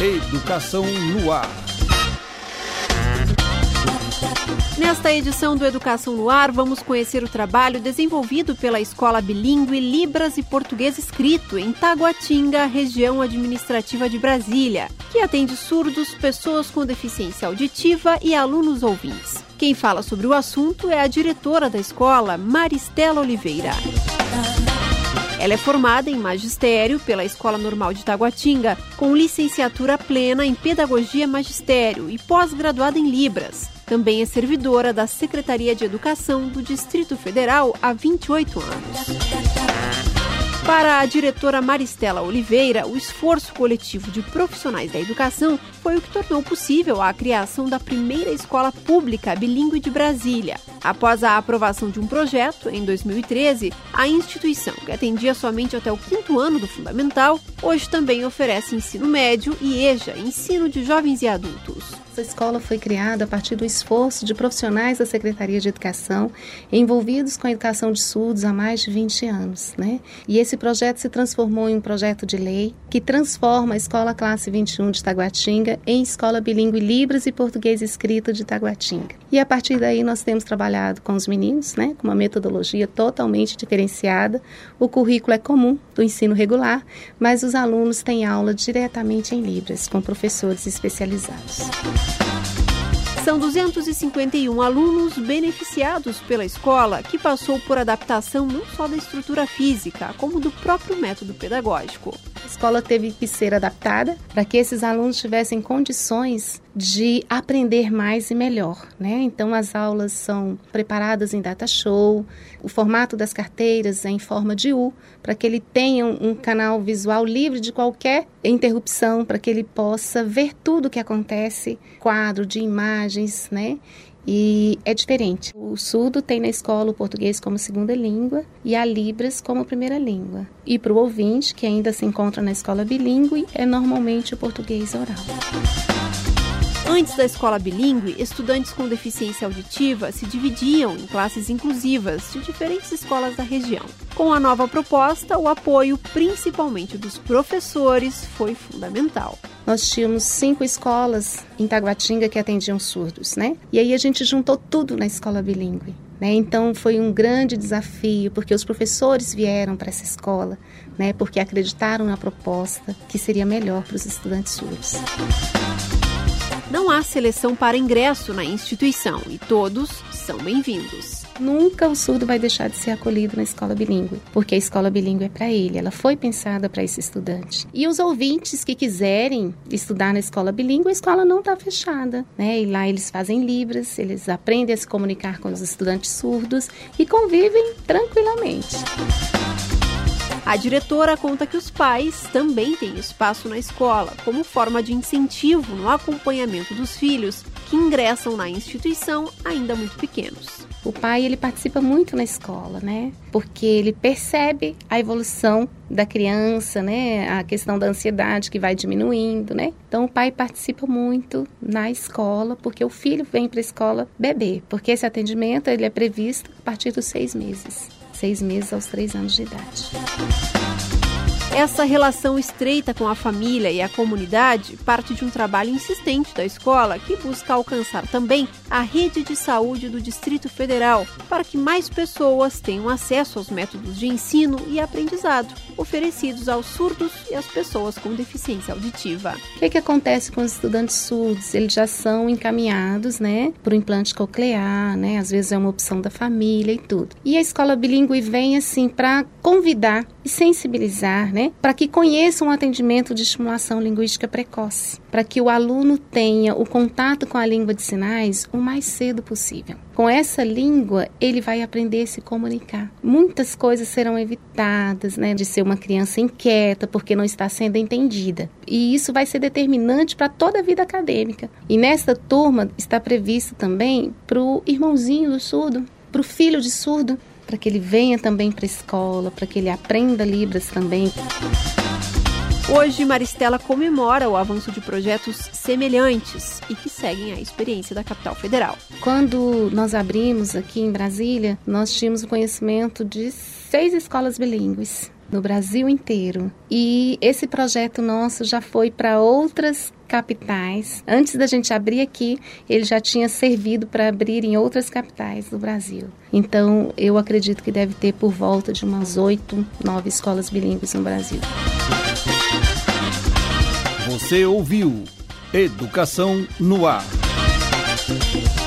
Educação no Ar. Nesta edição do Educação no Ar, vamos conhecer o trabalho desenvolvido pela Escola Bilíngue Libras e Português Escrito, em Taguatinga, região administrativa de Brasília, que atende surdos, pessoas com deficiência auditiva e alunos ouvintes. Quem fala sobre o assunto é a diretora da escola, Maristela Oliveira. Ela é formada em magistério pela Escola Normal de Taguatinga, com licenciatura plena em Pedagogia Magistério e pós-graduada em Libras. Também é servidora da Secretaria de Educação do Distrito Federal há 28 anos. Para a diretora Maristela Oliveira, o esforço coletivo de profissionais da educação foi o que tornou possível a criação da primeira escola pública bilíngue de Brasília. Após a aprovação de um projeto, em 2013, a instituição, que atendia somente até o 5º ano do fundamental, hoje também oferece ensino médio e EJA, ensino de jovens e adultos. Essa escola foi criada a partir do esforço de profissionais da Secretaria de Educação envolvidos com a educação de surdos há mais de 20 anos, né? E esse projeto se transformou em um projeto de lei que transforma a Escola Classe 21 de Taguatinga em Escola Bilíngue Libras e Português Escrito de Taguatinga. E a partir daí nós temos trabalhado com os meninos, né? Com uma metodologia totalmente diferenciada. O currículo é comum do ensino regular, mas os alunos têm aula diretamente em Libras, com professores especializados. São 251 alunos beneficiados pela escola, que passou por adaptação não só da estrutura física, como do próprio método pedagógico. A escola teve que ser adaptada para que esses alunos tivessem condições de aprender mais e melhor, né? Então, as aulas são preparadas em data show, o formato das carteiras é em forma de U, para que ele tenha um canal visual livre de qualquer interrupção, para que ele possa ver tudo o que acontece, quadro de imagens, né? E é diferente. O surdo tem na escola o português como segunda língua e a Libras como primeira língua. E para o ouvinte, que ainda se encontra na escola bilíngue, é normalmente o português oral. Antes da escola bilíngue, estudantes com deficiência auditiva se dividiam em classes inclusivas de diferentes escolas da região. Com a nova proposta, o apoio, principalmente dos professores, foi fundamental. Nós tínhamos 5 escolas em Taguatinga que atendiam surdos, né? E aí a gente juntou tudo na escola bilíngue, né? Então foi um grande desafio, porque os professores vieram para essa escola, né? Porque acreditaram na proposta que seria melhor para os estudantes surdos. Não há seleção para ingresso na instituição e todos são bem-vindos. Nunca o surdo vai deixar de ser acolhido na escola bilíngue, porque a escola bilíngue é para ele, ela foi pensada para esse estudante. E os ouvintes que quiserem estudar na escola bilíngue, a escola não está fechada, né? E lá eles fazem Libras, eles aprendem a se comunicar com os estudantes surdos e convivem tranquilamente. A diretora conta que os pais também têm espaço na escola, como forma de incentivo no acompanhamento dos filhos que ingressam na instituição ainda muito pequenos. O pai, ele participa muito na escola, né? Porque ele percebe a evolução da criança, né? A questão da ansiedade que vai diminuindo, né? Então, o pai participa muito na escola, porque o filho vem para a escola bebê, porque esse atendimento ele é previsto a partir dos 6 meses. 6 meses aos 3 anos de idade. Essa relação estreita com a família e a comunidade parte de um trabalho insistente da escola que busca alcançar também a rede de saúde do Distrito Federal para que mais pessoas tenham acesso aos métodos de ensino e aprendizado oferecidos aos surdos e às pessoas com deficiência auditiva. O que acontece com os estudantes surdos? Eles já são encaminhados, né, para o implante coclear, né, às vezes é uma opção da família e tudo. E a escola bilíngue vem assim para convidar e sensibilizar, né, para que conheçam o atendimento de estimulação linguística precoce, para que o aluno tenha o contato com a língua de sinais o mais cedo possível. Com essa língua, ele vai aprender a se comunicar. Muitas coisas serão evitadas, né, de ser uma criança inquieta porque não está sendo entendida. E isso vai ser determinante para toda a vida acadêmica. E nesta turma está previsto também para o irmãozinho do surdo, para o filho de surdo, para que ele venha também para a escola, para que ele aprenda Libras também. Hoje, Maristela comemora o avanço de projetos semelhantes e que seguem a experiência da capital federal. Quando nós abrimos aqui em Brasília, nós tínhamos o conhecimento de 6 escolas bilíngues. No Brasil inteiro. E esse projeto nosso já foi para outras capitais. Antes da gente abrir aqui, ele já tinha servido para abrir em outras capitais do Brasil. Então, eu acredito que deve ter por volta de umas 8, 9 escolas bilíngues no Brasil. Você ouviu Educação no Ar.